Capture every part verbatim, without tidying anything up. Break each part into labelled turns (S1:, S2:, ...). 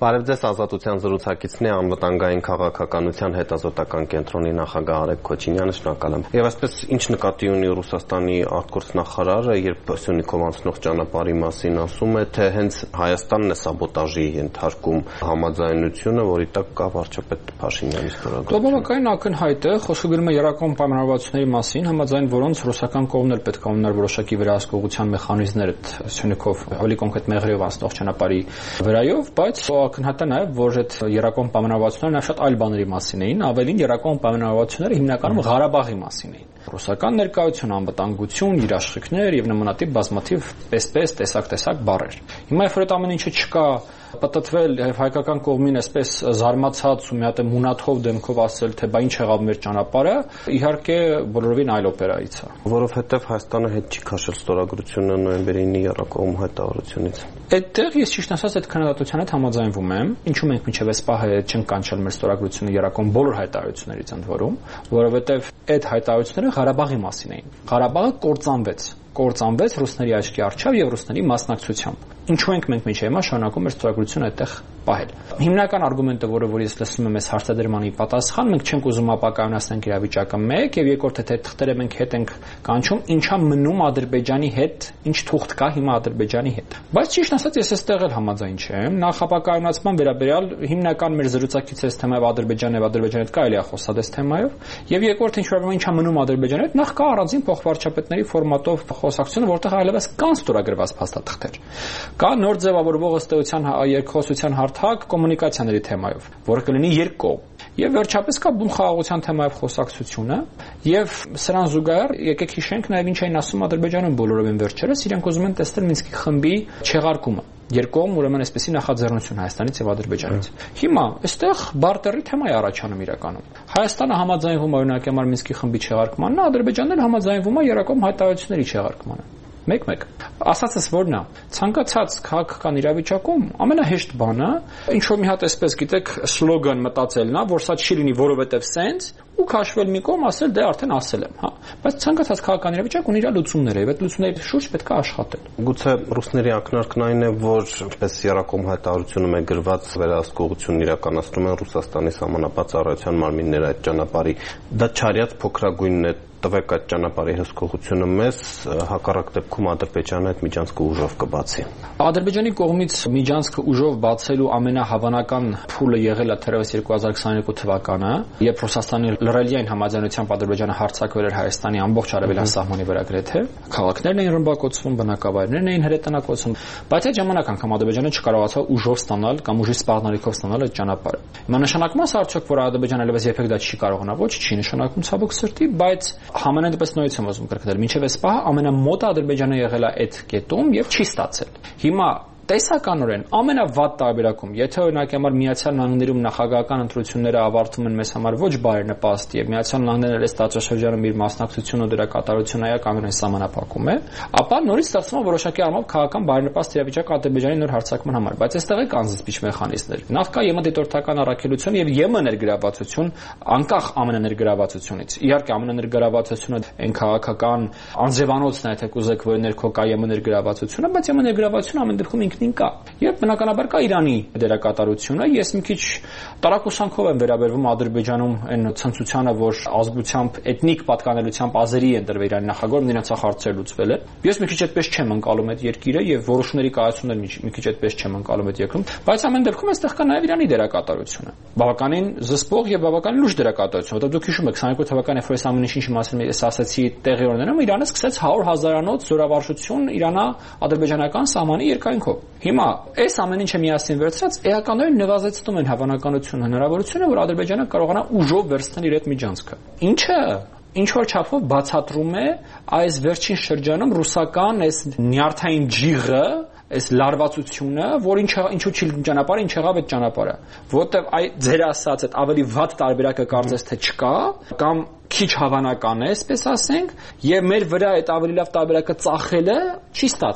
S1: Բարև ձեզ, Ազատության զրուցակիցն է, անվտանգային քաղաքականության հետազոտական կենտրոնի նախագահ Արեգ Քոչինյանը, շնորհակալ եմ։ Եվ այսպես ինչ նկատի ունի Ռուսաստանի արտգործնախարարը, երբ Սյունիքով անցնող ճանապարհի մասին ասում է, թե հենց Հայաստանն է սաբոտաժի ենթարկում համաձայնությունը, որի տակ կա վարչապետ Փաշինյանի ստորագրությունը։
S2: Բավականին ակնհայտ է, խոսքը գնում է երակոմ պայմանավորվածությունների մասին, համաձայն որոնց ռուսական կողմն էլ պետք է ունենար որոշակի վերահսկողության մեխանիզմներ Սյունիքով հոլի կոնկրետ Մեղրիով անցնող ճանապարհի վրայով, բայց ակնհայտ է նաև, որ այդ երակոմ պայմանավորվածությունները նաև շատ այլ բաների մասին էին, ավելին երակոմ պայմանավորվածությունները հիմնականում Ղարաբաղի մասին էին։ Ռուսական ներկայություն, անվտանգություն, իր աշխարհներ եւ նմանատիպ բազմաթիվ պես-պես տեսակ-տեսակ բառեր։ Հիմա երբ որ այդ ամեն ինչը չկա, պատտվել եւ հայկական կողմին այսպես զարմացած ու մի հատ մունաթով դեմքով ասել, թե բա ինչ եղավ մեր ճանապարհը, իհարկե բոլորովին այլ օպերայից է։
S1: Որովհետեւ Հայաստանը հետ չի քաշել ստորագրությունը նոյեմբերի ինը երակոմ հայտարարությունից։
S2: Այդտեղ ես ճիշտ ասած այդ քննադատության հետ համաձայնվում եմ, ինչու մենք մինչև այս պահը չենք կանչել մեր ստորագրությունը երակոմ բոլոր հայտարարություններից ընդ որում, որովհետեւ այդ հայտարարությունները Ղարաբաղի մասին էին։ Ղարաբաղը կործանվեց կործանվեց ռուսների աչքի առջև եւ ռուսների մասնակցությամբ։ Ինչու ենք մենք մինչև հիմա շարունակում մեր ստորագրությունը այդտեղ պահել։ Հիմնական արգումենտը, որը որ ես լսում եմ այս հարցադրմանի պատասխան, մենք չենք ուզում ապակայունացնել իրավիճակը մեկ եւ երկրորդը թե թղթերը մենք հետ ենք կանչում, ինչա մնում Ադրբեջանի հետ, ինչ թուղթ կա հիմա Ադրբեջանի հետ։ Բայց ճիշտ ասած ես այստեղ էլ համաձայն չեմ։ Նախ ապակայունացման վերաբերյալ հիմնական մեր զրուցակիցը այս թեմայով Ադրբեջանն եւ Ադրբեջանի հետ կարելի է խոսալ այս թեմայով, եւ երկրորդը ինչ որ ինչա մնում Ադրբեջանի հետ, նախ կա առանձին փոխվարչապետների ֆորմատով խոսակցությունը, որտեղ այլևս կան ստորագրված փաստաթղթեր։ Կա նոր ձևավորվող ըստ էության երկխոսության հարթակ կոմունիկացիաների թեմայով, որը կլինի երկկողմ։ Եվ վերջապես կա բուն խաղաղության թեմայով խոսակցությունը, եւ սրան զուգահեռ եկեք հիշենք նաեւ ինչ էին ասում Ադրբեջանում բոլորովին վերջերս, իրենք ուզում են տեսնել Մինսկի խմբի չեղարկումը։ Երկկողմ ուրեմն այսպեսի նախաձեռնություն Հայաստանից եւ Ադրբեջանից։ Հիմա այստեղ բարտերի թեմա է առաջանում իրականում։ Հայաստանը համաձայնվում է օրինակ համար Մինսկի խմբի չեղարկմանն, Ադրբեջանն էլ համաձայնվում է երակոմ հայտարարությունների չեղարկմանը։ Մեկ-մեկ։ Ասածս որն է, ցանկացած քաղաքական իրավիճակում ամենահեշտ բանը ինչ որ մի հատ այսպես գիտեք սլոգան մտածելն է, որ սա չի լինի որովհետև սենց ու քաշվել մի կողմ ասել դե արդեն ասել եմ, հա։ Բայց ցանկացած քաղաքական իրավիճակ ունի իր լուծումները, եւ այդ լուծումների շուրջ պետք է աշխատել։
S1: Գուցե ռուսների ակնարկն այն է, որ այսպես երակոմ հայտարարությունում է գրված վերահսկողություն իրականացնում են Ռուսաստանի սահմանապատ ծառայության մարմինները այդ ճանապարհի։ Դա չարյաց փոքրագույնն է, տվեք այդ ճանապարհի հսկողությունը մեզ, հակառակ դեպքում Ադրբեջանը այդ միջանցքը ուժով կբացի։
S2: Ադրբեջանի կողմից միջանցքը ուժով բացելու ամենահավանական փուլը եղել է թերևս երկու հազար քսաներկու թվականը, երբ Ռուսաստանի լրելիային համաձայնությամբ Ադրբեջանը հարձակվել էր Հայաստանի ամբողջ արևելյան սահմանի վրա գրեթե, քաղաքներն էին ռմբակոծվում, բնակավայրերն էին հրետանակոծվում, բայց այդ ժամանակ անգամ Ադրբեջանը չկարողացավ ուժով ստանալ կամ ուժի սպառնալիքով ստանալ այդ ճանապարհը։ Հիմա նշանակում է արդյոք, որ Ադրբեջանը այլևս երբեք դա չի կարողանա, ոչ, չի նշանակում ցավոք սրտի, բայց Համենայն դեպս նույնից եմ ուզում կրկնել, մինչև այս պահը ամենամոտը Ադրբեջանը եղել է այդ կետում եւ չի ստացել։ Հիմա տեսականորեն ամենավատ տարբերակում, եթե օրինակ համար Միացյալ Նահանգներում նախագահական ընտրությունները ավարտվում են մեզ համար ոչ բարենպաստ եւ Միացյալ Նահանգներն այս տարածաշրջանում իր մասնակցությունը ու դրա կատարությունը այականորեն սահմանափակում է, ապա նորից ստացվում է որոշակի առումով քաղաքական բարենպաստ իրավիճակ Ադրբեջանի նոր հարձակման համար, բայց այստեղ է կան զսպիչ մեխանիզմներ։ Նախ կա ԵՄ դիտորդական առաքելություն եւ ԵՄ ներգրավվածություն, անկախ ԱՄՆ ներգրավվածությունից։ Իհարկե ԱՄՆ ներգրավվածությունը այն քաղաքական անձևանոցն է, եթե կուզեք, որ ներքո կա ԵՄ ներգրավվածությունը, բայց ԵՄ ներգրավվածությունը ամեն դեպքում ինքնին կա։ Եվ բնականաբար կա Իրանի դերակատարությունը։ Ես մի քիչ տարակուսանքով եմ վերաբերվում Ադրբեջանում այն ցնցությանը, որ ազգությամբ էթնիկ պատկանելությամբ ազերի են դրվել Իրանի նախագահորը, նրանց հարցեր լուծվել է։ Ես մի քիչ այդպես չեմ ընկալում այդ երկիրը եւ որոշումների կայացումն էլ մի քիչ այդպես չեմ ընկալում այդ երկրում, բայց ամեն դեպքում այստեղ կա նաեւ Իրանի դերակատարությունը։ Բավականին զսպող եւ բավականին լուրջ դերակատարություն, որտեղ դուք հիշում եք քսաներկու թվականի երբ այս ամեն ինչի մասին ես ասացի տեղի օրներում, Իրանը սկսեց հարյուր հազարանոց զորավարժություն Իրано-ադրբեջանական սահմանի երկայնքով։ Հիմա այս ամեն ինչը միասին վերցրած էականորեն նվազեցնում են հավանականություն հնարավորությունը, որ Ադրբեջանը կարողանա ուժով վերցնել իր այդ միջանցքը։ Ինչը ինչ որ չափով բացատրում է այս վերջին շրջանում ռուսական այս նյարդային ջիղը, այս լարվածությունը, որ ինչա ինչու չի ճանապարհը, ինչ եղավ այդ ճանապարհը, որտեվ այ ձեր ասած այդ ավելի վատ տարբերակը կարծես թե չկա, կամ քիչ հավանական է, այսպես ասենք, եւ մեր վրա այդ ավելի լավ տարբերակը ծախելը չի ստացվում։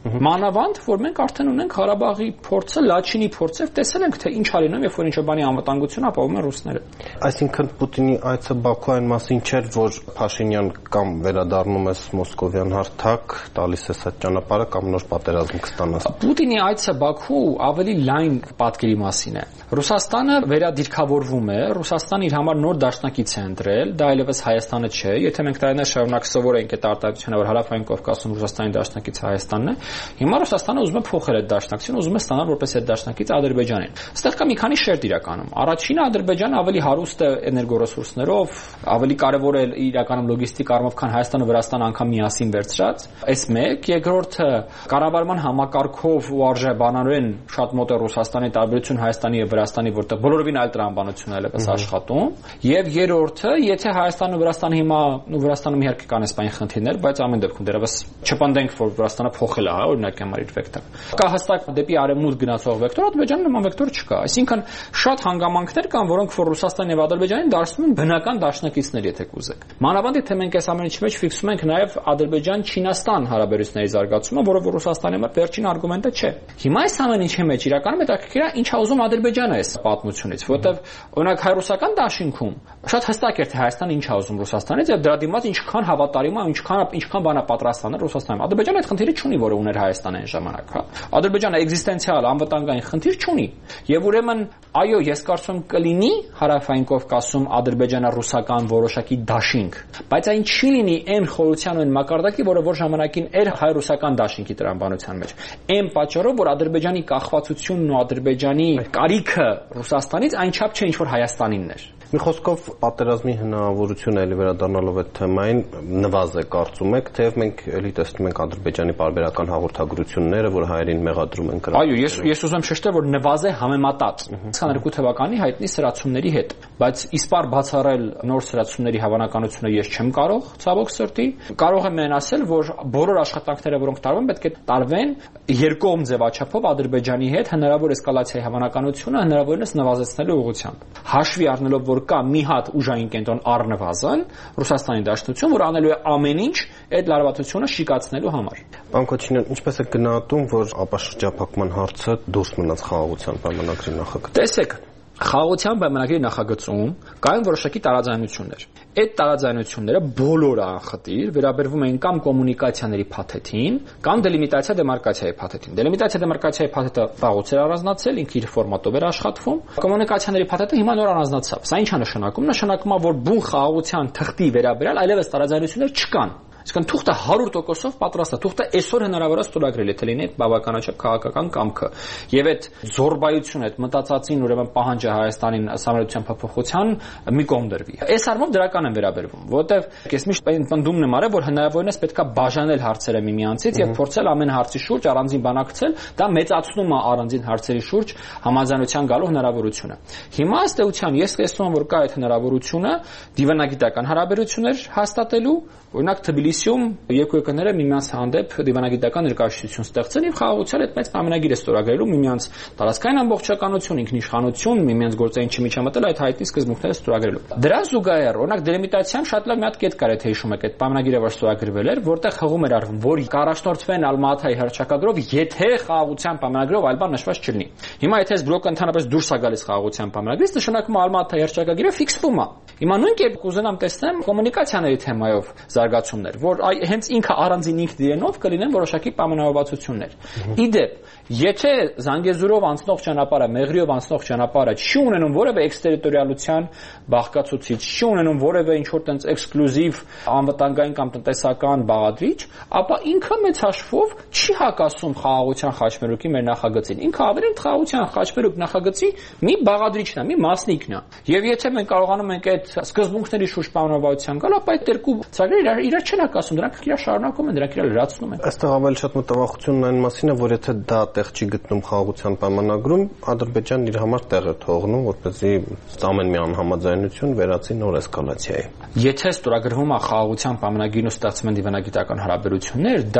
S2: Մանավանդ, որ մենք արդեն ունենք Ղարաբաղի փորձը, Լաչինի փորձը, տեսել ենք, թե ինչ ա լինում, երբ որ ինչ-որ բանի անվտանգություն ապահովում են ռուսները։
S1: Այսինքն Պուտինի այցը Բաքու այն մասին չէր, որ Փաշինյան կամ վերադառնում ես մոսկովյան հարթակ, տալիս ես այդ ճանապարհը կամ նոր պատերազմ կստանաս։
S2: Պուտինի այցը Բաքու ավելի լայն պատկերի մասին է։ Ռուսաստանը վերադիրքավորվում է, Ռուսաստանը իր համար նոր դաշնակից է ընտրել, դա այլևս Հայաստանը չէ։ Եթե մենք տարիներ շարունակ սովորենք այդ արտահայտությունը, որ Հարավային Կովկասում Ռուսաստանի դաշնակից Հայաստանն է, հիմա Ռուսաստանը ուզում է փոխել այդ դաշնակցությունը, ուզում է ստանալ որպես այդ դաշնակից Ադրբեջանին։ Այստեղ կա մի քանի շերտ իրականում։ Առաջինը Ադրբեջանը ավելի հարուստ է էներգոռեսուրսներով, ավելի կարևոր է իրականում լոգիստիկ առումով, քան Հայաստանը, Վրաստանը անգամ միասին վերցրած։ Այս մեկ, երկրորդը կառավարման համակարգով ու արժեբանորեն շատ մոտ է Ռուսաստանի տարբերություն Հայաստանի եւ Վրաստանի, որտեղ բոլորովին այլ տրամաբանություն է այլևս աշխատում։ Եվ երրորդը, եթե Հայաստանն ու Վրաստանը հիմա, ու Վրաստանում իհարկե կան այսպայն խնդիրներ, բայց ամեն դեպքում դեռևս չպնդենք, որ Վրաստանը փոխել է, հա, օրինակ համար իր վեկտորը։ Կա հստակ դեպի արևմուտք գնացող վեկտոր, Ադրբեջանը նման վեկտոր չկա։ Այսինքն շատ հանգամանքներ կան, որոնք որ Ռուսաստանն եւ Ադրբեջանին դարձնում են բնական դաշնակիցներ, եթե կուզեք։ Մանավանդ եթե մենք այս ամենի մեջ ֆիքսում ենք նաեւ Ադրբեջան-Չինաստան հարաբերությունների զարգացումը, որը որ Ռուսաստանի համար վերջին արգումենտը չէ։ Հիմա այս ամեն ինչի մեջ իրականում հետաքրքիր է ինչ է ուզում Ադրբեջանը այս պատմությունից, որտեվ օրինակ հայ-ռուսական դաշինքում շատ հստակ էր թե Հայաստանը ինչ է ուզում Ռուսաստանից եւ դրա դիմաց ինչքան հավատարիմ է, ինչքան ինչքան բան է պատրաստ անել Ռուսաստանը։ Ադրբեջանը այդ խնդիրը չունի, որը ուներ Հայաստանը այն ժամանակ, հա։ Ադրբեջանը էգզիստենցիալ անվտանգային խնդիր չունի։ Եվ ուրեմն այո, ես կարծում կլինի Հարավային Կովկասում ադրբեջանա-ռուսական որոշակի դաշինք, բայց այն չի լինի այն խորության ու այն մակարդակի, որը որ ժամանակին էր հայ-ռուսական դաշինքի տրամաբանության մեջ։ Այն պատճառով, որ Ադրբեջանի կախվածությունն ու Ադրբեջանի կարիքը Ռուսաստանից այնչափ չէ, ինչ որ Հայաստանինն էր։
S1: Մի խոսքով պատերազմի հնարավորությունը էլի վերադառնալով այդ թեմային նվազ է կարծում եք, թեև մենք էլի տեսնում ենք Ադրբեջանի պարբերական հաղորդագրությունները, որ հայերին մեղադրում են կրակ։
S2: Այո, ես ես ուզում շեշտել, որ նվազ է համեմատած քսաներկու թվականի հայտնի սրացումների հետ, բայց իսպար բացառել նոր սրացումների հավանականությունը ես չեմ կարող, ցավոք սրտի։ Կարող եմ միայն ասել, որ բոլոր աշխատանքները, որոնք տարվում, պետք է տարվեն երկկողմ ձևաչափով Ադրբեջանի հետ հնարավոր էսկալացիայի հավանականությունը հնարավորինս նվազեցնելու ուղղությամբ։ Հաշվի առնելով, որ կա մի հատ ուժային կենտրոն առնվազն Ռուսաստանի Դաշնություն, որ անելու է ամեն ինչ այդ լարվածությունը շիկացնելու համար։
S1: Պարոն Քոչինյան, ինչպես է գնահատում, որ ապաշրջափակման հարցը դուրս մնաց խաղաղության պայմանագրի նախագծից։
S2: Տեսեք, խաղաղության պայմանագրի նախագծում կային որոշակի տարաձայնություններ։ Այդ տարաձայնությունները բոլորը անխտիր վերաբերվում էին կամ կոմունիկացիաների փաթեթին, կամ դելիմիտացիա դեմարկացիայի փաթեթին։ Դելիմիտացիա դեմարկացիայի փաթեթը վաղուց էր առանձնացել, ինքը իր ֆորմատով էր աշխատվում։ Կոմունիկացիաների փաթեթը հիմա նոր առանձնացավ։ Սա ինչ է նշանակում։ Նշանակում է, որ բուն խաղաղության թղթի վերաբերյալ այլևս տարաձայնություններ չկան։ Այսինքն թուղթը հարյուր տոկոսով պատրաստ է, թուղթը այսօր հնարավոր է ստորագրել, եթե լինի բավականաչափ քաղաքական կամքը։ Եվ այդ զորբայությունը, այդ մտածածին ուրեմն պահանջը Հայաստանին սահմանադրության փոփոխության մի կողմ դրվի։ Այս առումով դրական են վերաբերվում, որովհետև ես միշտ պնդումն եմ արել, որ հնարավորինս պետք է բաժանել հարցերը միմյանցից եւ փորձել ամեն հարցի շուրջ առանձին բանակցել, դա մեծացնում է առանձին հարցերի շուրջ համաձայնության գալու հնարավորությունը։ Հիմա ըստ էության ես տեսնում եմ, որ կա այդ հնարավորությունը դիվանագիտական հարաբերություններ հաստատելու, օրինակ Թբիլիսիում երկու երկրները միմյանց հանդեպ դիվանագիտական ներկայացություն ստեղծեն եւ խաղաղության այդ մեծ պայմանագիր է ստորագրելու միմյանց տարածքային ամբողջականություն, ինքնիշխանություն, միմյանց գործային չմիջամտել այդ հայտնի սկզբունքները ստորագրելու։ Դրան զուգահեռ, օրինակ դելիմիտացիան շատ լավ մի հատ կետ կար, եթե հիշում եք, այդ պայմանագիրը որ ստորագրվել էր, որտեղ հղում էր արվում, որ կառաջնորդվեն Ալմատայի հռչակագրով, եթե խաղաղության պայմանագրով այլ բան նշված չլինի։ Հիմա եթե այս բլոկը ընդհանրապես դուրս է գալիս խաղաղության պայմանագրից, նշանակում է Ալմատայի հռչակագիրը ֆիքսվում է։ Հիմա նույն կերպ կուզենամ տեսնեմ կոմունիկացիաների թեմայով զարգացումներ, որ հենց ինքը առանձին ինքն իրենով կլինեն որոշակի պայմանավորվածություններ։ Իդեպ, եթե Զանգեզուրով անցնող ճանապարհը, Մեղրիով անցնող ճանապարհը չի ունենում որևէ էքստերիտորիալության բաղկացուցիչ, չի ունենում որևէ ինչ-որ տենց էքսկլյուզիվ անվտանգային կամ տնտեսական բաղադրիչ, ապա ինքը մեծ հաշվով չի հակասում խաղաղության խաչմերուկի մեր նախագծին։ Ինքը ավելի խաղաղության խաչմերուկ նախագծի մի բաղադրիչն է, մի մասնիկն է։ Եվ եթե մենք կարողանում ենք այդ սկզբունքների շուրջ պայմանավորվածության գալ, ապա այդ երկու ծրագրերը իրար չեն հակասում, դրանք իրար շարունակում են, դրանք իրար լրացնում են։
S1: Այստեղ ավելի շատ մտավախությունն այն մասին է, որ եթե դա տեղ չի գտնում խաղաղության պայմանագրում, Ադրբեջանն իր համար տեղ է թողնում, որպեսզի ամեն մի անհամաձայնություն վերածի նոր էսկալացիայի։
S2: Եթե ստորագրվում է խաղաղության պայմանագիրն ու ստեղծվում են դիվանագիտական հարաբերություններ, դա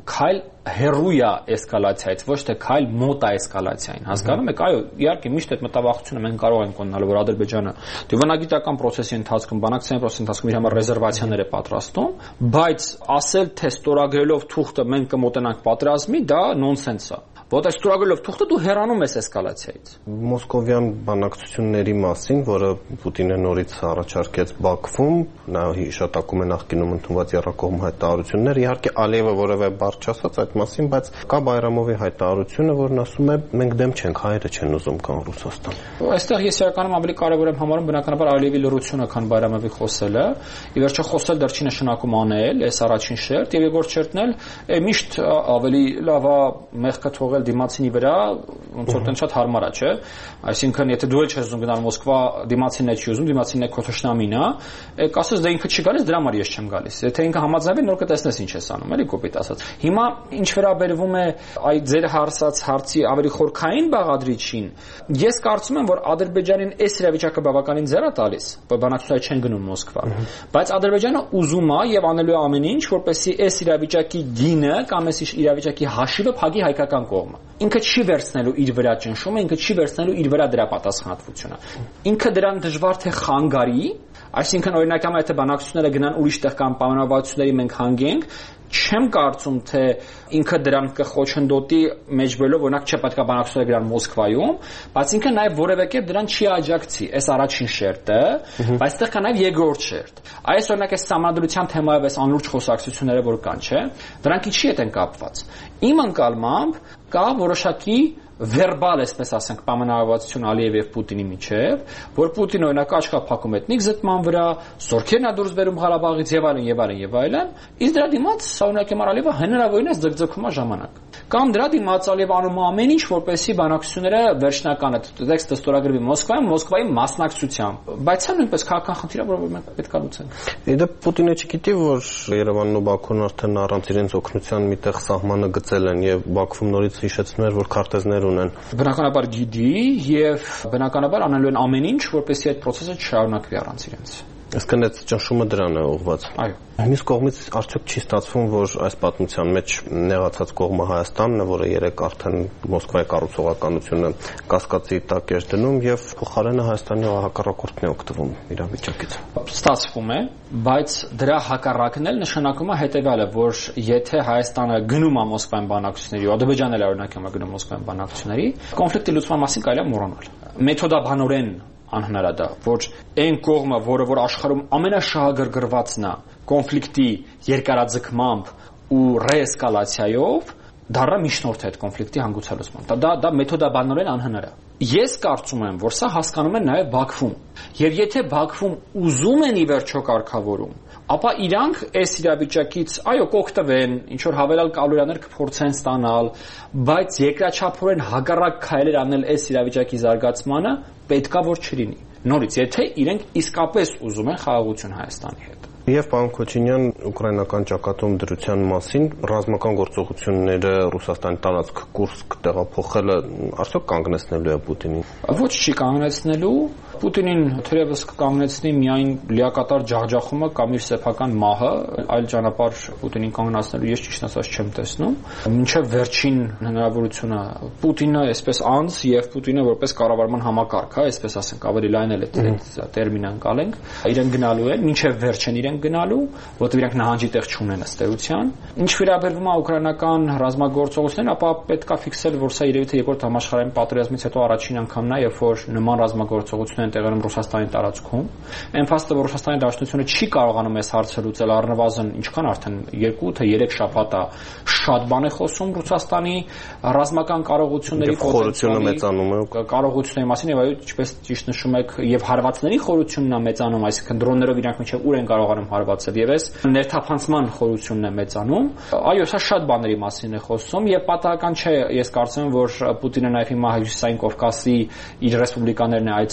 S2: քայլ հերույա էսկալացիայից, ոչ թե քայլ մոտ է էսկալացիային։ Հասկանում եք, այո, իհարկե միշտ այդ մտավախությունը մենք կարող ենք ունենալ, որ Ադրբեջանը դիվանագիտական process-ի ընթացքում, բանակցային process-ի ընթացքում իր համար ռեզերվացիաներ է պատրաստում, բայց ասել թե ստորագրելով թուղթը մենք կմոտենանք պատերազմի, դա նոնսենս է։ Որտեղ ստորագրելով թուղթը դու հեռանում ես էսկալացիայից։
S1: Մոսկովյան բանակցությունների մասին, որը Պուտինը նորից առաջարկեց Բաքվում, նա հիշատակում է նախկինում ընդունված եռակողմ հայտարարություններ, իհարկե Ալիևը որևէ բառ չասաց այդ մասին, բայց կա Բայրամովի հայտարարությունը, որն ասում է մենք դեմ չենք, հայերը չեն ուզում կան Ռուսաստան։
S2: Այստեղ ես իրականում ավելի կարևոր եմ համարում բնականաբար Ալիևի լրությունը, քան Բայրամովի խոսելը։ Ի վերջո խոսել դեռ չի նշանակում անել, այս առաջին շերտ, եւ երկրորդ շերտն էլ միշտ ավելի լավ է մեղքը թողել դիմացինի վրա, ոնց որ տեն շատ հարմար է, չէ՞։ Այսինքն, եթե դու էլ չես ուզում գնալ Մոսկվա, դիմացինն է չի ուզում, դիմացինն է քո թշնամին է, կասես դե ինքը չի գալիս, դրա համար ես չեմ գալիս։ Եթե ինքը համաձայնվի, նոր կտեսնես ինչ ես անում, էլի կոպիտ ասած։ Հիմա ինչ վերաբերվում է այդ ձեր հարցած հարցի ավելի խորքային բաղադրիչին, ես կարծում եմ, որ Ադրբեջանին այս իրավիճակը բավականին ձեռ է տալիս, որ բանակցությունները չեն գնում Մոսկվա, բայց Ադրբեջանը ուզում է եւ անելու է ամեն ինչ, որպեսզի այս իրավիճակի գինը կամ այս իրավիճակի հաշիվը փակի հայկական կողմը։ Ինքը չի վերցնելու իր վրա ճնշումը, ինքը չի վերցնելու իր վրա դրա պատասխանատվությունը։ Ինքը դրան դժվար թե խանգարի, այսինքն օրինակ համար եթե բանակցությունները գնան ուրիշ տեղ կամ պայմանավորվածությունների մենք հանգենք, չեմ կարծում թե ինքը դրան կխոչընդոտի մեջբերելով, օրինակ չէ պետք է բանակցությունները գնան Մոսկվայում, բայց ինքը նաև որևէ կերպ դրան չի աջակցի, այս առաջին շերտը, բայց այդտեղ կա նաև երկրորդ շերտ։ Այս օրինակ այս համանդրության թեմայով այս անլուրջ խոսակցությունները որ կան, չէ, դրանք ինչի հետ են կապված։ Իմ ընկալմամբ կա որոշակի վերբալ, այսպես ասենք, պայմանավորվածություն Ալիևի եւ Պուտինի միջեւ, որ Պուտինը օրինակ աչքափակում էթնիկ զտման վրա, զորքերն է դուրս բերում Ղարաբաղից եւ այլն եւ այլն եւ այլն, իսկ դրա դիմաց օրինակ Ալիևը հնարավորինս ձգձգում է ժամանակ։ Կամ դրա դիմաց Ալիևը անում է ամեն ինչ, որպեսզի բանակցությունները վերջնականը տեքստը ստորագրվի Մոսկվայում, Մոսկվայի մասնակցությամբ, բայց սա նույնպես քաղաքական խնդիր է, որը մենք պետք է լուծենք։
S1: Իդե Պուտինը չգիտի, որ Երևանն ու Բաքուն արդեն առանց իրենց օգնության միտեղ սահմանը գծել են եւ Բաքվում նորից հիշեցնում էր, որ քարտեզներ ունեն։
S2: Բնականաբար գիտի եւ բնականաբար անելու են ամեն ինչ, որպեսզի այդ process-ը չշարունակվի առանց իրենց։
S1: Իսկ այդ ճնշումը դրան է ուղղված։
S2: Այո։
S1: Մյուս կողմից արդյոք չի ստացվում, որ այս պատմության մեջ նեղացած կողմը Հայաստանն է, որը երեք արդեն Մոսկվայի կառուցողականությունը կասկածի տակ էր դնում եւ փոխարենը Հայաստանի հակառակորդն է օգտվում իրավիճակից։
S2: Ստացվում է, բայց դրա հակառակն էլ նշանակում է հետեւյալը, որ եթե Հայաստանը գնում է Մոսկվայում բանակցությունների, Ադրբեջանն էլ օրինակ է գնում Մոսկվայում բանակցությունների, կոնֆլիկտի լուծման մասին կարելի է մոռանալ։ Մեթոդաբանորեն անհնար է դա, որ այն կողմը, որը որ աշխարհում ամենաշահագրգռվածն է կոնֆլիկտի երկարաձգմամբ ու ռեէսկալացիայով, դառնա միջնորդ է այդ կոնֆլիկտի հանգուցալուծման։ Դա դա մեթոդաբանորեն անհնար է։ Ես կարծում եմ, որ սա հասկանում են նաև Բաքվում։ Եվ եթե Բաքվում ուզում են ի վերջո կարգավորում, ապա իրանք այս իրավիճակից այո կօգտվեն, ինչ որ հավելյալ կալորիաներ կփորձեն ստանալ, բայց երկրաչափորեն հակառակ քայլեր անել այս իրավիճակի զարգացմանը պետքա որ չլինի։ Նորից, եթե իրենք իսկապես ուզում են խաղաղություն Հայաստանի հետ։
S1: Եվ պարոն Քոչինյան, ուկրաինական ճակատում դրության մասին ռազմական գործողությունները Ռուսաստանի տարածք Կուրսկ տեղափոխելը արդյոք կանգնեցնելու է Պուտինին։
S2: Ոչ չի կանգնեցնելու, Պուտինին թերևս կկանգնեցնի միայն լիակատար ջախջախումը կամ իր սեփական մահը, այլ ճանապարհ Պուտինին կանգնեցնելու ես ճիշտ ասած չեմ տեսնում։ Մինչև վերջին հնարավորությունը Պուտինը այսպես անձ եւ Պուտինը որպես կառավարման համակարգ, հա, այսպես ասենք, ավելի լայն էլ այդ տերմինը անցալենք, իրեն գնալու են, մինչև վերջին իրեն գնալու, որտեղ իրանք նահանջի տեղ չունեն ըստ էության։ Ինչ վերաբերվում է ուկրաինական ռազմագործողություններին, ապա պետք է ֆիքսել, որ սա երևի թե երկրորդ համաշխարհային պատերազմից հետո առաջին անգամն է, երբ որ նման ռազմագործողություններ են տեղի ունենում Ռուսաստանի տարածքում։ Այն փաստը, որ Ռուսաստանի Դաշնությունը չի կարողանում այս հարցը լուծել, առնվազն ինչքան արդեն երկու թե երեք շաբաթ է, շատ բան է խոսում Ռուսաստանի ռազմական կարողությունների
S1: խորությունը մեծանում է,
S2: կարողությունների մասին եւ այո, ինչպես ճիշտ նշում եք, եւ հարվածների խորությունն է մեծանում, այսինքն դրոններով իրանք մինչեւ ուր են կարողանում հարվածել եւ այս ներթափանցման խորությունն է մեծանում։ Այո, սա շատ բաների մասին է խոսում եւ պատահական չէ, ես կարծում եմ, որ Պուտինը նաեւ հիմա Հյուսիսային Կովկասի իր ռեսպուբլիկաներն է այցելում,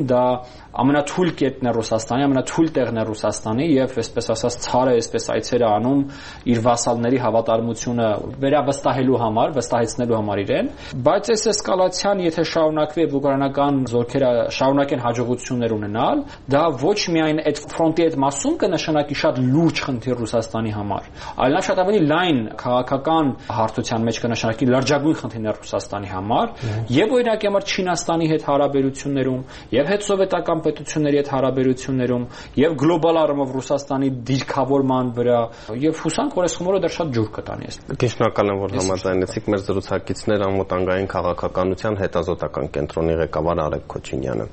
S2: դա ամենաթույլ կետն է Ռուսաստանի, ամենաթույլ տեղն է Ռուսաստանի եւ այսպես ասած ցարը այսպես այցերը անում իր վասալների հավատարմությունը վերավստահելու համար, վստահեցնելու համար իրեն, բայց այս էսկալացիան եթե շարունակվի եւ ուկրաինական զորքերը շարունակեն հաջողություններ ունենալ, դա ոչ միայն այդ ֆրոնտի այդ մասում կնշանակի շատ լուրջ խնդիր Ռուսաստանի համար, այլ նա շատ ավելի լայն քաղաքական հարթության մեջ կնշանակի լրջագույն խնդիրներ Ռուսաստանի համար եւ օրինակի համար Չինաստանի հետ հարաբերություններում եւ հետ սովետական պետությունների հետ հարաբերություններում եւ գլոբալ առումով Ռուսաստանի դիրքավորման վրա եւ հուսանք որ այս խմորը դեռ շատ ջուր կտանի այս։
S1: Շնորհակալ եմ որ համաձայնեցիք մեր զրուցակիցներ անվտանգային քաղաքականության հետազոտական կենտրոնի ղեկավար Արեգ Քոչինյանը։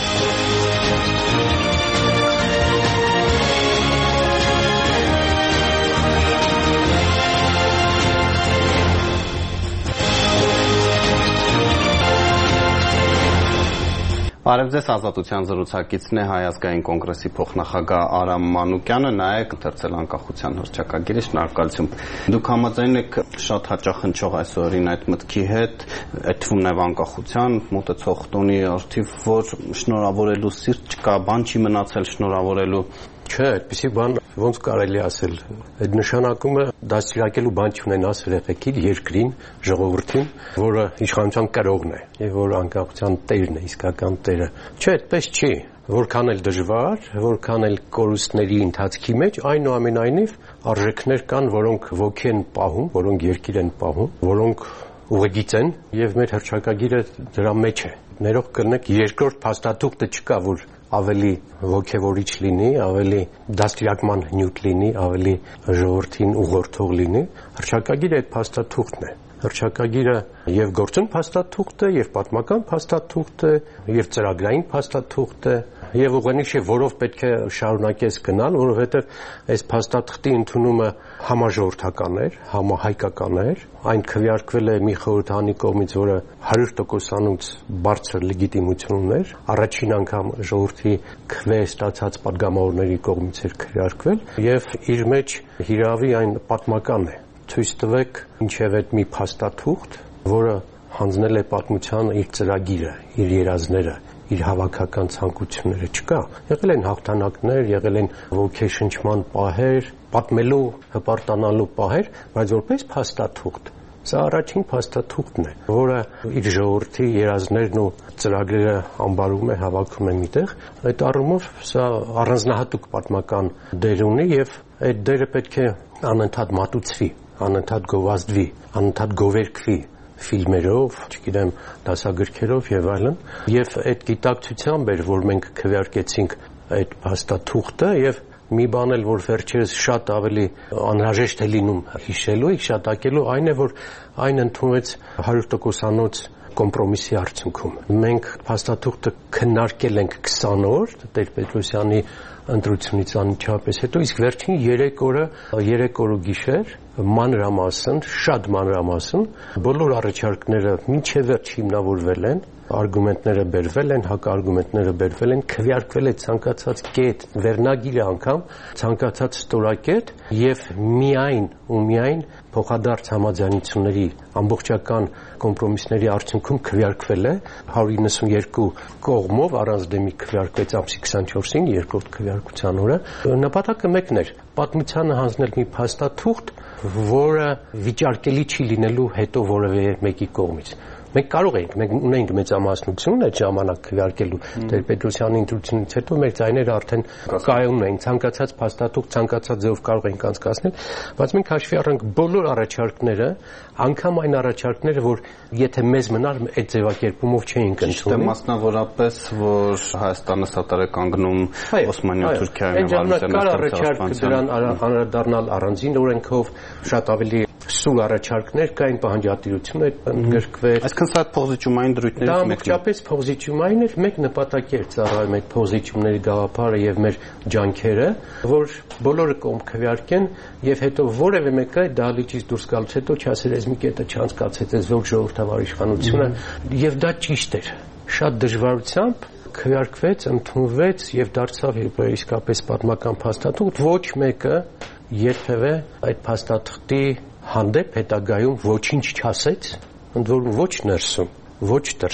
S1: Արև ձեզ ազատության զրուցակիցն է Հայ ազգային կոնգրեսի փոխնախագահ Արամ Մանուկյանը, նայեք ընթերցել անկախության հռչակագիրը, շնորհակալություն։ Դուք համաձայն եք շատ հաճախ հնչող այսօրին այդ մտքի հետ, այդ թվում նաև անկախության մոտեցող տոնի արդիվ, որ շնորհավորելու սիրտ չկա, բան չի մնացել շնորհավորելու։
S3: Չէ, այդպիսի բան ոնց կարելի ասել։ Այդ նշանակումը դաստիարակելու բան չունենաս երեխեքին, երկրին, ժողովրդին, որը իշխանության կրողն է եւ որ անկախության տերն է, իսկական տերը։ Չէ, այդպես չի։ Որքան էլ դժվար, որքան էլ կորուստների ընթացքի մեջ, այնուամենայնիվ արժեքներ կան, որոնք ոգի են պահում, որոնք երկիր են պահում, որոնք ուղեգիծ են եւ մեր հռչակագիրը դրա մեջ է։ Ներող կլինեք, երկրորդ փաստաթուղթը չկա, որ ավելի ոգևորիչ լինի, ավելի դաստիարակման նյութ լինի, ավելի ժողովրդին ուղղորդող լինի, հռչակագիրը այդ փաստաթուղթն է։ Հռչակագիրը եւ գործուն փաստաթուղթ է, եւ պատմական փաստաթուղթ է, եւ ծրագրային փաստաթուղթ է, եւ ուղենիշ է, որով պետք է շարունակես գնալ, որովհետեւ այս փաստաթղթի ընդունումը համաժողովրդական էր, համահայկական էր, այն քվեարկվել է մի խորհրդանի կողմից, որը հարյուր տոկոսանոց բարձր լեգիտիմություն ուներ, առաջին անգամ ժողովրդի քվե ստացած падգամավորների կողմից էր քվեարկվել, եւ իր մեջ հիրավի այն պատմական է։ Ցույց տվեք ինչև այդ մի փաստաթուղթ, որը հանձնել է պատմության իր ծրագիրը, իր երազները, իր հավաքական ցանկությունները չկա։ Եղել են հաղթանակներ, եղել են ոգեշնչման պահեր, պատմելու, հպարտանալու պահեր, բայց որպես փաստաթուղթ սա առաջին փաստաթուղթն է, որը իր ժողովրդի երազներն ու ծրագրերը ամբարում է, հավաքում է միտեղ։ Այդ առումով սա առանձնահատուկ պատմական դեր ունի եւ այդ դերը պետք է անընդհատ մատուցվի, անընդհատ գովազդվի, անընդհատ գովերքվի ֆիլմերով, չգիտեմ, դասագրքերով եւ այլն, եւ այդ գիտակցությամբ էր, որ մենք քվեարկեցինք այդ փաստաթուղթը եւ մի բան էլ որ վերջերս շատ ավելի անհրաժեշտ է լինում հիշելու, հիշատակելու, այն է, որ այն ընդունվեց հարյուր տոկոսանոց կոմպրոմիսի արդյունքում։ Մենք փաստաթուղթը քննարկել ենք քսան օր Տեր-Պետրոսյանի ընտրությունից անմիջապես հետո, իսկ վերջին երեք օրը, երեք օր ու գիշեր մանրամասն, շատ մանրամասն բոլոր առաջարկները մինչև վերջ հիմնավորվել են, արգումենտները բերվել են, հակարգումենտները բերվել են, քվեարկվել է ցանկացած կետ, վերնագիրը անգամ ցանկացած ստորակետ եւ միայն ու միայն փոխադարձ համաձայնությունների ամբողջական կոմպրոմիսների արդյունքում քվեարկվել է հարյուր իննսունյերկու կողմով առանց դեմի քվեարկվեց ամսի քսանչորսին երկրորդ քվեարկության օրը նպատակը մեկն էր պատմությանը հանձնել մի փաստաթուղթ որը վիճարկելի չի լինելու հետո որևէ մեկի կողմից Մենք կարող ենք, մենք ունենք մեծամասնություն այդ ժամանակ քվեարկելու Տեր-Պետրոսյանի ընտրությունից հետո մեր ձայները արդեն կայուն են, ցանկացած փաստաթուղթ, ցանկացած ձևով կարող ենք անցկացնել, բայց մենք հաշվի առանք բոլոր առաջարկները, անգամ այն առաջարկները, որ եթե մեզ մնար այդ ձևակերպումով չէինք ընդունում։
S1: Մասնավորապես, որ Հայաստանը սատար է կանգնում Օսմանյան-Թուրքիայի
S3: առաջարկ դրան անդրադառնալ առանձին օրենքով շատ ավելի սուր առաջարկներ կային պահանջատիրություն այդ ընդգրկվեց։
S1: Այսինքն սա փոխզիջումային դրույթներից
S3: մեկն է։ Դա ամբողջապես փոխզիջումային էր, մեկ նպատակ էր ծառայում այդ փոխզիջումների գաղափարը եւ մեր ջանքերը, որ բոլորը կողմ քվեարկեն եւ հետո որևէ մեկը դահլիճից դուրս գալուց հետո չասեր ես մի կետը չանցկացեց այս ողջ ժողովրդավար իշխանությունը եւ դա ճիշտ էր։ Շատ դժվարությամբ քվեարկվեց, ընդունվեց եւ դարձավ իսկապես պատմական փաստաթուղթ, ոչ մեկը երբևէ այդ փաստաթղթի հանդեպ հետագայում ոչինչ չասեց, ընդ որում ոչ ներսում, ոչ դրսում։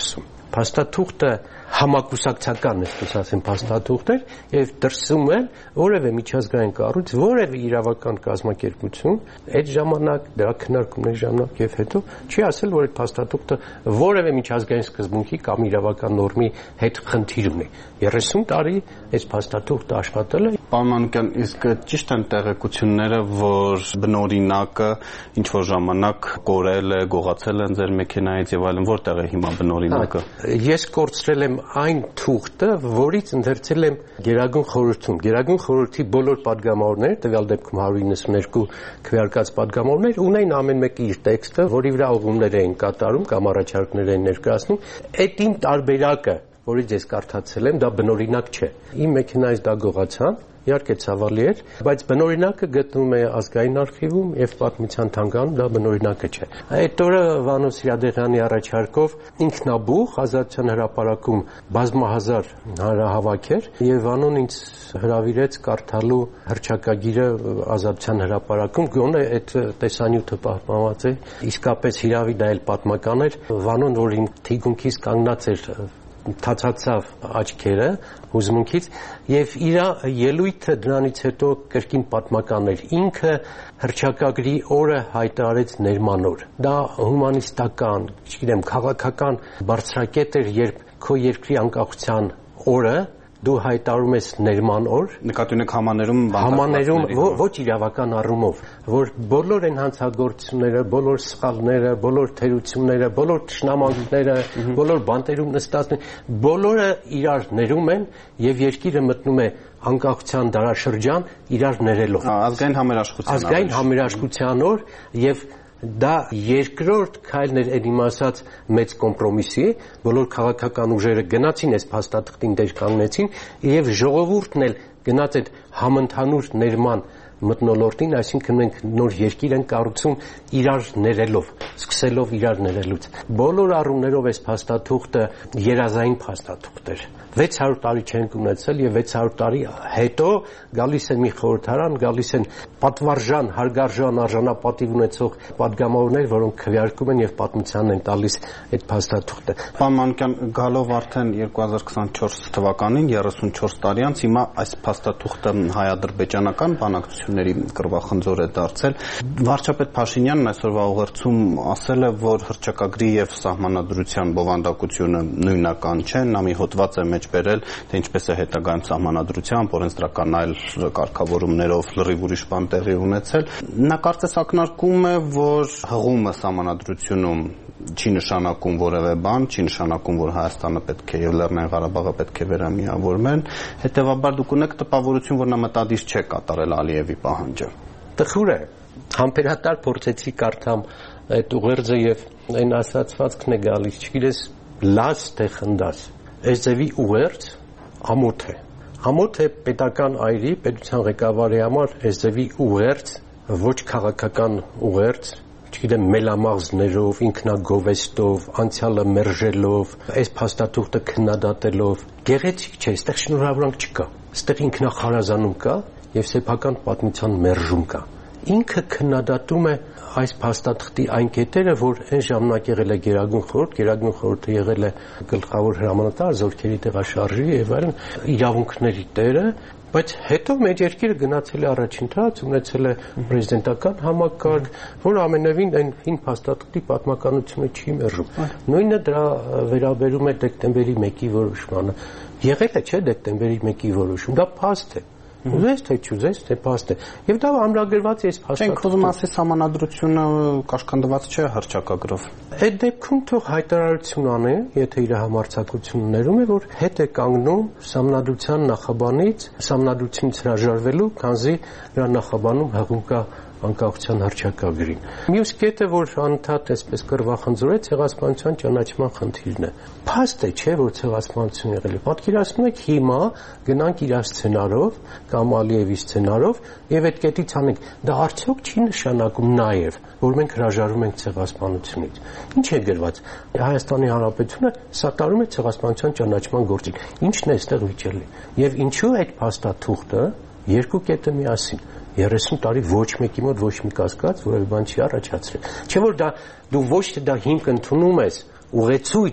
S3: փաստաթուղթը համակուսակցական է, ասած ասեմ, փաստաթուղթ էր եւ դրսում է որևէ միջազգային կառույց, որևէ իրավական կազմակերպություն այդ ժամանակ դրա քննարկումների ժամանակ եւ հետո չի ասել, որ այդ փաստաթուղթը որևէ միջազգային սկզբունքի կամ իրավական նորմի հետ խնդիր ունի։ երեսուն տարի այս փաստաթուղթը աշխատել է։
S1: Պարոն Մանուկյան, իսկ ճիշտ են տեղեկությունները, որ բնօրինակը ինչ որ ժամանակ կորել է, գողացել են ձեր մեքենայից եւ այլն, որտեղ է հիմա բնօրինակը։
S3: Ես կորցրել եմ այն թուղթը, որից ընթերցել եմ Գերագույն խորհրդում։ Գերագույն խորհրդի բոլոր падգամավորները, տվյալ դեպքում հարյուր իննսուններկու քվեարկած падգամավորներ, ունեն ամեն մեկը իր տեքստը, որի վրա ուղումներ էին կատարում կամ առաջարկներ էին ներկայացնում։ Այդ իմ տարբերակը, որից ես կարդացել եմ, դա բնօրինակ չէ։ Իմ մեքենայից դա գողացան, իհարկե ցավալի էր, բայց բնօրինակը գտնվում է ազգային արխիվում եւ պատմության թանգարանում, դա բնօրինակը չէ։ Այդ օրը Վանո Սիրադեղյանի առաջարկով ինքնաբուխ Ազատության հրապարակում բազմահազար հանրահավաք էր եւ Վանոն ինձ հրավիրեց կարդալու հռչակագիրը Ազատության հրապարակում, գոնե այդ տեսանյութը պահպանված է։ Իսկապես հիրավի դա էլ պատմական էր։ Վանոն, որ իմ թիկունքից կանգնած էր, թացացավ աչքերը հուզմունքից եւ իր ելույթը դրանից հետո կրկին պատմական էր։ Ինքը հռչակագրի օրը հայտարարեց ներման օր։ Դա հումանիստական, չգիտեմ, քաղաքական բարձրակետ էր, երբ քո երկրի անկախության օրը դու հայտարարում ես ներման օր,
S1: նկատի ունեք համաներում
S3: համաներում ոչ իրավական առումով, որ բոլոր այն հանցագործությունները, բոլոր սխալները, բոլոր թերությունները, բոլոր թշնամանքները, բոլոր բանտերում նստածները, բոլորը իրար ներում են եւ երկիրը մտնում է անկախության դարաշրջան իրար ներելով։
S1: Ազգային համերաշխության
S3: ազգային համերաշխության օր եւ դա երկրորդ քայլն էր, այն ասած մեծ կոմպրոմիսի, բոլոր քաղաքական ուժերը գնացին այս փաստաթղթին դեր կանգնեցին եւ ժողովուրդն էլ գնաց այդ համընդհանուր ներման մթնոլորտին, այսինքն մենք նոր երկիր են կառուցում իրար ներելով, սկսելով իրար ներելուց։ Բոլոր առումներով այս փաստաթուղթը երազային փաստաթուղթ էր։ վեց հարյուր տարի չենք ունեցել եւ վեց հարյուր տարի հետո գալիս է մի խորհրդարան, գալիս են պատվարժան, հարգարժան, արժանապատիվ ունեցող падգամավորներ, որոնք քվեարկում են եւ պատմության են տալիս այդ փաստաթուղթը։
S1: Պարոն Մանուկյան, գալով արդեն երկու հազար քսանչորս թվականին, երեսունչորս տարի անց, հիմա այս փաստաթուղթը հայ-ադրբեջանական բանակցությունների կռվախնձոր է դարձել։ Վարչապետ Փաշինյանն այսօրվա ուղերձում ասել է, որ հռչակագրի եւ սահմանադրության բովանդակությունը նույնական չէ, նա մի հոդված է մեջ բերել, թե ինչպես է հետագայում սահմանադրությամբ, օրենսդրական այլ կարգավորումներով լրիվ ուրիշ բան տեղի ունեցել։ Նա կարծես ակնարկում է, որ հղումը սահմանադրությունում չի նշանակում որևէ բան, չի նշանակում, որ Հայաստանը պետք է եւ Լեռնային Ղարաբաղը պետք է վերամիավորվեն, հետեւաբար դուք ունեք տպավորություն, որ նա մտադիր չէ կատարել Ալիևի պահանջը։
S3: Տխուր է, համբերատար փորձեցի կարդամ այդ ուղերձը եւ այն ասացվածքն է գալիս, չգիտես, լաց թե խնդաս։ Այս ձևի ուղերձ ամոթ է։ Ամոթ է պետական այրի, պետության ղեկավարի համար այս ձևի ուղերձ, ոչ քաղաքական ուղերձ, չգիտեմ, մելամաղձներով, ինքնագովեստով, անցյալը մերժելով, այս փաստաթուղթը քննադատելով, գեղեցիկ չէ, այստեղ շնորհավորանք չկա։ Այստեղ ինքնախարազանում կա եւ սեփական պատմության մերժում կա։ Ինքը քննադատում է այս փաստաթղթի այն կետերը, որ այն ժամանակ եղել է Գերագույն խորհուրդ, Գերագույն խորհուրդը եղել է գլխավոր հրամանատար, զորքերի տեղաշարժի եւ այլն իրավունքների տերը, բայց հետո մեր երկիրը գնացել է առաջընթաց, ունեցել է պրեզիդենտական համակարգ, որ ամենևին այն հին փաստաթղթի պատմականությունը չի մերժում։ Նույնը դրա վերաբերում է դեկտեմբերի մեկի որոշմանը։ Եղել է, չէ, դեկտեմբերի մեկի որոշում, դա փաստ է։ Ուզես թե չուզես, թե փաստ է։ Եվ դա ամրագրված է այս փաստաթղթում։
S1: Չենք ուզում ասել սահմանադրությունը կաշկանդված չէ հռչակագրով։
S3: Այդ դեպքում թող հայտարարություն անի, եթե իր համարձակություններում է, որ հետ է կանգնում սահմանադրության նախաբանից, սահմանադրությունից հրաժարվելու, քանզի նրա նախաբանում հղում կա անկախության հռչակագրին։ Մյուս կետը, որ անընդհատ այսպես կռվախնձորեց, ցեղասպանության ճանաչման խնդիրն է։ Փաստ է, չէ, որ ցեղասպանություն եղել է։ Պատկերացնում եք հիմա գնանք իր սցենարով կամ Ալիևի սցենարով եւ այդ կետից անենք։ Դա արդյոք չի նշանակում նաեւ, որ մենք հրաժարվում ենք ցեղասպանությունից։ Ինչ է գրված։ Հայաստանի Հանրապետությունը սատարում է ցեղասպանության ճանաչման գործին։ Ինչն է այստեղ վիճելի։ Եվ ինչու այդ փաստաթուղթը երկու կետը միասին երեսուն տարի ոչ մեկի մոտ ոչ մի կասկած որևէ բան չի առաջացրել։ Չէ՞ որ դա դու ոչ թե դա հիմք ընդունում ես ուղեցույց,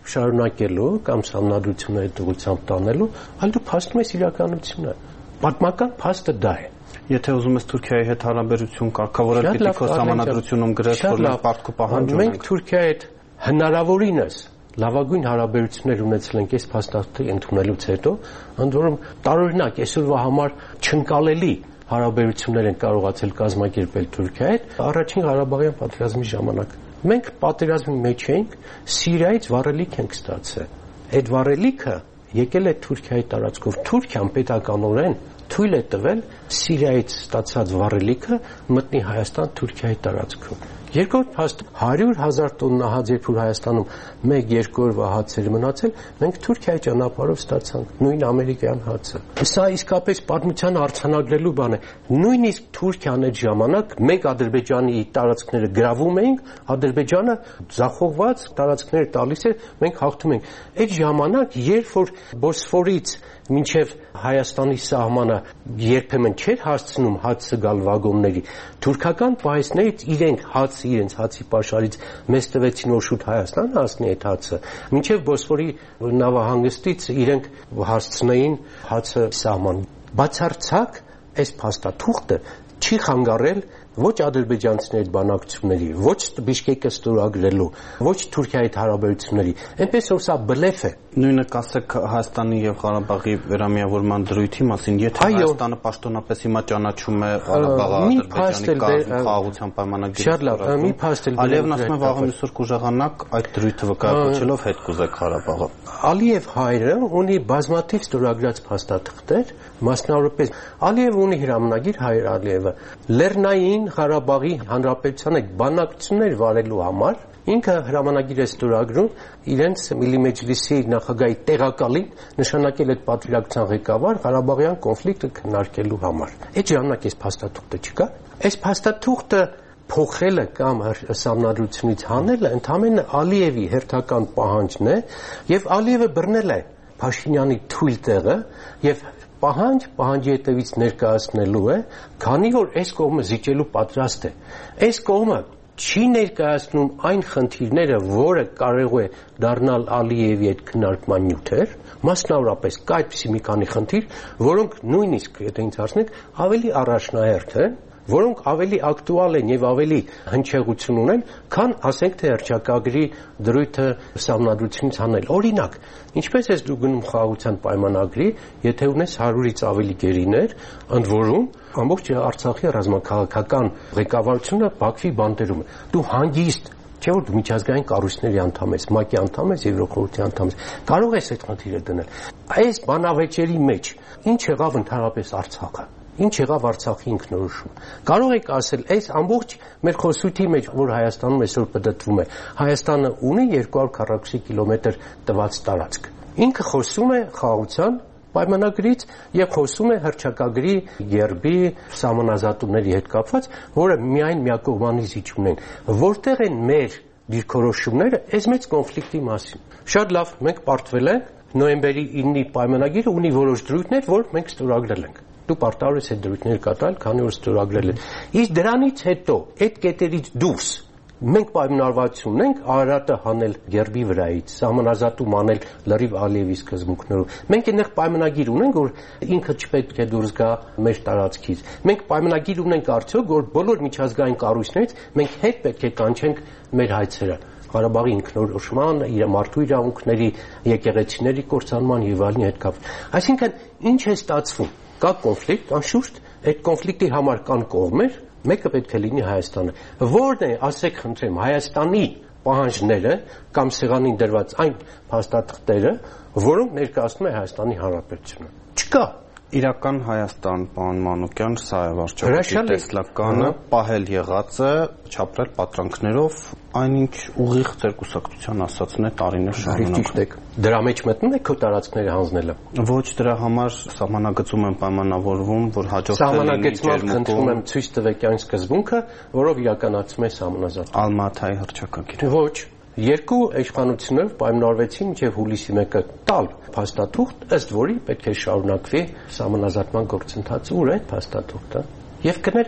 S3: շարունակելու կամ համանդրությունների դուրսամբ տանելու, այլ դու փաստում ես իրականությունը։ Պատմական փաստը դա է։
S1: Եթե ուզում ես Թուրքիայի հետ հարաբերություն կարգավորել, պիտի քո համանդրությունում գրես, որ մենք պարտքու պահանջ ունենք։
S3: Մենք Թուրքիայի հետ հնարավորինս լավագույն հարաբերություններ ունեցել ենք այս փաստաթղթի ընդունելուց հետո, ընդ որում տարօրինակ այսօրվա համար չընկալելի հարաբերություններ են կարողացել կազմակերպել Թուրքիայի հետ առաջին Ղարաբաղյան պատերազմի ժամանակ։ Մենք պատերազմի մեջ էինք, Սիրիայից վառելիք ենք ստացել։ Այդ վառելիքը եկել է Թուրքիայի տարածքով։ Թուրքիան պետականորեն թույլ է տվել Սիրիայից ստացած վառելիքը մտնի Հայաստան Թուրքիայի տարածքում։ Երկրորդ փաստ հարյուր հազար տոննա հաց, երբ որ Հայաստանում մեկ երկու օրվա հացեր մնացել, մենք Թուրքիայի ճանապարհով ստացանք նույն ամերիկյան հացը։ Սա իսկապես պատմության արձանագրելու բան է։ Նույնիսկ Թուրքիան այդ ժամանակ մենք Ադրբեջանի տարածքները գրավում էինք, Ադրբեջանը ձախողված տարածքները տալիս էր, մենք հաղթում ենք։ Այդ ժամանակ, երբ որ Բոսֆորից մինչև Հայաստանի սահմանը երբեմն չէր հասցնում հացը գալ վագոնների, թուրքական պահեստներից իրենք հաց իրենց հացի պաշարից մեզ տվեցին, որ շուտ Հայաստան հասնի այդ հացը, մինչև Բոսֆորի նավահանգստից իրենք հասցնեին հացը սահման։ Բացարձակ այս փաստաթուղթը չի խանգարել ոչ ադրբեջանցիների բանակցությունների, ոչ Բիշկեկը ստորագրելու, ոչ Թուրքիայի հետ հարաբերությունների, այնպես որ սա բլեֆ է։
S1: Նույնը կասեք Հայաստանի եւ Ղարաբաղի վերամիավորման դրույթի մասին, եթե Հայաստանը պաշտոնապես հիմա ճանաչում է Ղարաբաղի Ադրբեջանի խաղաղության պայմանագրի, Ալիևն ասում է վաղը միսօր կուժեղանակ այդ դրույթը վկայակոչելով հետ կուզեք Ղարաբաղը։
S3: Ալիև հայրը ունի բազմաթիվ ստորագրած փաստաթղթեր, մասնավորապես Ալիևը ունի հրամանագիր Հայր Ալիևը Լեռնային Ղարաբաղի Հանրապետության հետ բանակցություններ վարելու համար ինքը հրամանագիր է ստորագրում իրենց Միլի Մեջլիսի նախագահի տեղակալին նշանակել այդ պատվիրակության ղեկավար Ղարաբաղյան կոնֆլիկտը քննարկելու համար։ Այդ ժամանակ այս փաստաթուղթը չկա։ Այս փաստաթուղթը փոխելը կամ սահմանադրությունից հանելը ընդհանրապես Ալիևի հերթական պահանջն է եւ Ալիևը բռնել է Փաշինյանի թույլ տեղը եւ պահանջ պահանջի հետևից ներկայացնելու է, քանի որ այս կողմը զիջելու պատրաստ է։ Այս կողմը չի ներկայացնում այն խնդիրները, որը կարող է դառնալ Ալիևի այդ քննարկման նյութեր, մասնավորապես կա այդպիսի մի քանի խնդիր, որոնք նույնիսկ եթե ինձ հարցնեք, ավելի առաջնահերթ են, որոնք ավելի ակտուալ են եւ ավելի հնչեղություն ունեն, քան ասենք թե հռչակագրի դրույթը սահմանադրությունից հանել։ Օրինակ, ինչպես ես դու գնում խաղաղության պայմանագրի, եթե ունես հարյուրից ավելի գերիներ, ընդ որում ամբողջ Արցախի ռազմաքաղաքական ղեկավարությունը Բաքվի բանտերում է։ Դու հանգիստ չէ՞ որ դու միջազգային կառույցների անդամ ես, ՄԱԿ-ի անդամ ես, Եվրոխորհրդի անդամ ես, կարող ես այդ խնդիրը դնել։ Այս բանավեճերի մեջ ինչ եղավ ընդհանրապես Արցախը։ Ինչ եղավ Արցախի ինքնորոշումը։ Կարող եք ասել, այս ամբողջ մեր խոսույթի մեջ, որ Հայաստանում այսօր պտտվում է, Հայաստանը ունի երկու հարյուր քառակուսի կիլոմետր տված տարածք։ Ինքը խոսում է խաղաղության պայմանագրից եւ խոսում է հռչակագրի երբի սահմանազատումների հետ կապված, որը միայն միակողմանի զիջում են։ Որտեղ են մեր դիրքորոշումները այս մեծ կոնֆլիկտի մասին։ Շատ լավ, մենք պարտվել ենք նոյեմբերի ինը պայմանագիրը ունի որոշ դրույթներ, որ մենք ստորագրել ենք։ Դու պարտավոր ես այդ դրույթները կատարել, քանի որ ստորագրել են։ Իսկ դրանից հետո այդ կետերից դուրս մենք պայմանավորվածություն ունենք Արարատը հանել Գերբի վրայից, սահմանազատում անել լրիվ Ալիևի սկզբունքներով։ Մենք այնտեղ պայմանագիր ունենք, որ ինքը չպետք է դուրս գա մեր տարածքից։ Մենք պայմանագիր ունենք արդյոք, որ բոլոր միջազգային կառույցներից մենք հետ պետք է կանչենք մեր հայցերը։ Ղարաբաղի ինքնորոշման, իր մարդու իրավունքների, եկեղեցիների կործանման եւ այլնի հետ կապ։ Այսինքն ինչ է ստացվում։ Կա կոնֆլիկտ, անշուշտ, այդ կոնֆլիկտի համար կան կողմեր, մեկը պետք է լինի Հայաստանը։ Որն է, ասեք խնդրեմ, Հայաստանի պահանջները կամ սեղանին դրված այն փաստաթղթերը, որոնք ներկայացնում է Հայաստանի Հանրապետությունը։ Չկա։
S1: Իրական Հայաստան, պարոն Մանուկյան, սա է վարչապետի տեսլականը, պահել եղած է, չապրել պատրանքներով, այնինչ ուղիղ ձեր կուսակցության ասածն է տարիներ շարունակ։
S3: Դրա մեջ մտնում եք քո տարածքները հանձնելը։
S1: Ոչ, դրա համար սահմանագծում են պայմանավորվում, որ հաջորդել լինի
S3: ջերմուկում։ Խնդրում եմ ցույց տվեք այն սկզբունքը, որով իրականացում է սահմանազատումը։
S1: Ալմաթայի հռչակագիրը։
S3: Ոչ, երկու իշխանություններ պայմանավորվեցին մինչև հուլիսի մեկը տալ փաստաթուղթ, ըստ որի պետք է շարունակվի սահմանազատման գործընթացը։ Ուր է այդ փաստաթուղթը։ Եվ կներեք,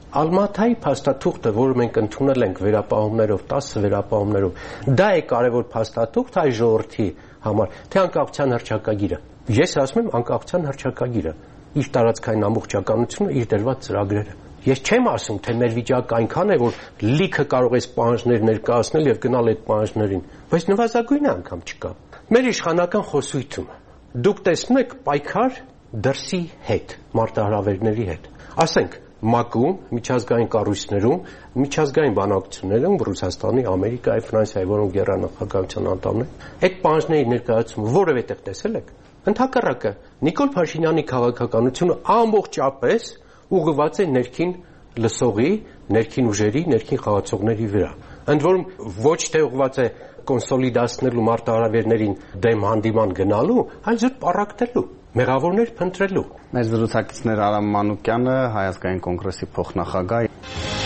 S3: Ալմաթայի փաստաթուղթը, որը մենք ընդունել ենք վերապահումներով, տասը վերապահումներով, դա է կարևոր փաստաթուղթ այ ժողովրդի համար, թե անկախության հռչակագիրը։ Ես ասում եմ անկախության հռչակագիրը, իր տարածքային ամբողջականությունը, իր դրված ծրագրերը։ Ես չեմ ասում, թե մեր վիճակը այնքան է, որ լիքը կարող ես պահանջներ ներկայացնել եւ գնալ այդ պահանջներին, բայց նվազագույնը անգամ չկա։ Մեր իշխանական խոսույթում դուք տեսնում եք պայքար դրսի հետ, մարտահրավերների հետ։ Ասենք ՄԱԿ-ում, միջազգային կառույցներում, միջազգային բանակցություններում, Ռուսաստանի, Ամերիկայի, Ֆրանսիայի, որոնք գերանախագահության անդամներ, այդ պահանջների ներկայացումը որևէ տեղ տեսել եք։ Ընդհակառակը, Նիկոլ Փաշինյանի քաղաքականությունը ամբողջապես ուղղված է ներքին լսողի, ներքին ուժերի, ներքին խաղացողների վրա։ Ընդ որում ոչ թե ուղղված է կոնսոլիդացնելու մարտահրավերներին դեմ հանդիման գնալու, այլ զուտ պառակտելու, մեղավորներ փնտրելու։
S4: Մեր զրուցակիցներ Արամ Մանուկյանը, Հայ ազգային կոնգրեսի փոխնախագահ